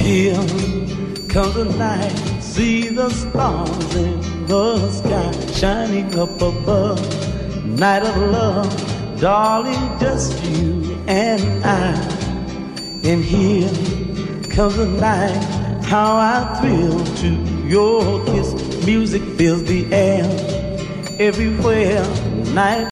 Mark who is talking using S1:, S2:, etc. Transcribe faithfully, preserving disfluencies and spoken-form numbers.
S1: Here comes the night, see the stars in the sky shining up above. Night of love, darling, just you and I. And here comes the night, how I thrill to your kiss. Music fills the air everywhere. Night